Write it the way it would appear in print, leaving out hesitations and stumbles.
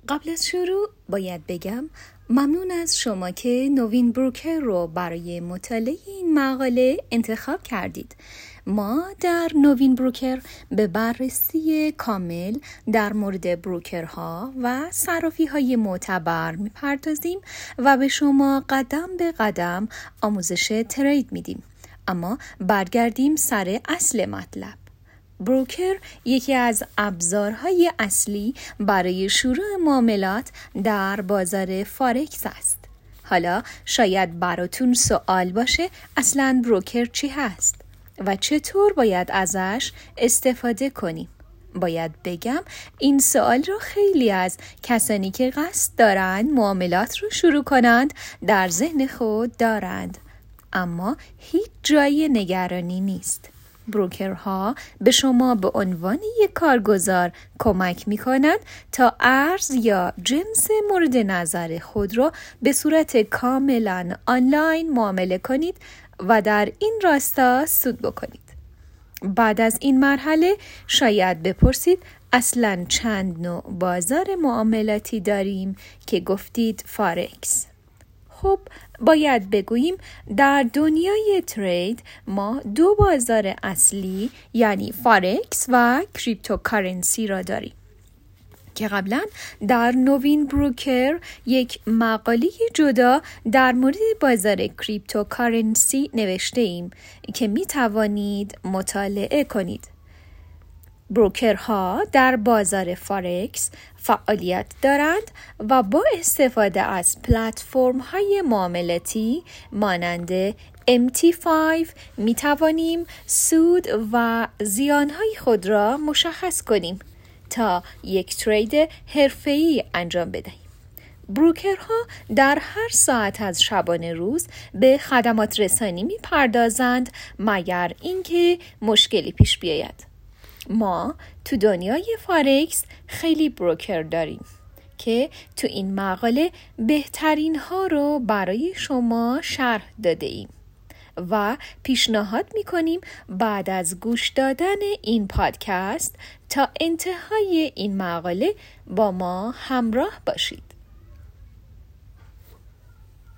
قبل از شروع باید بگم ممنون از شما که نوین بروکر رو برای مطالعه این مقاله انتخاب کردید. ما در نوین بروکر به بررسی کامل در مورد بروکرها و صرافی‌های معتبر میپردازیم و به شما قدم به قدم آموزش ترید میدیم. اما برگردیم سر اصل مطلب. بروکر یکی از ابزارهای اصلی برای شروع معاملات در بازار فارکس است. حالا شاید براتون سوال باشه اصلاً بروکر چی هست و چطور باید ازش استفاده کنیم؟ باید بگم این سوال رو خیلی از کسانی که قصد دارند معاملات رو شروع کنند در ذهن خود دارند، اما هیچ جای نگرانی نیست. بروکرها به شما به عنوان یک کارگزار کمک می کنند تا ارز یا جنس مورد نظر خود را به صورت کاملا آنلاین معامله کنید و در این راستا سود بکنید. بعد از این مرحله شاید بپرسید اصلاً چند نوع بازار معاملاتی داریم که گفتید فارکس. خب باید بگوییم در دنیای ترید ما دو بازار اصلی یعنی فارکس و کریپتوکارنسی را داریم که قبلا در نوین بروکر یک مقاله جدا در مورد بازار کریپتوکارنسی نوشته ایم که می توانید مطالعه کنید. بروکرها در بازار فارکس فعالیت دارند و با استفاده از پلتفرم‌های معاملاتی مانند MT5 می توانیم سود و زیانهای خود را مشخص کنیم تا یک ترید حرفه‌ای انجام بدهیم. بروکرها در هر ساعت از شبانه روز به خدمات رسانی می پردازند مگر اینکه مشکلی پیش بیاید. ما تو دنیای فارکس خیلی بروکر داریم که تو این مقاله بهترین ها رو برای شما شرح داده ایم و پیشنهاد میکنیم بعد از گوش دادن این پادکست تا انتهای این مقاله با ما همراه باشید.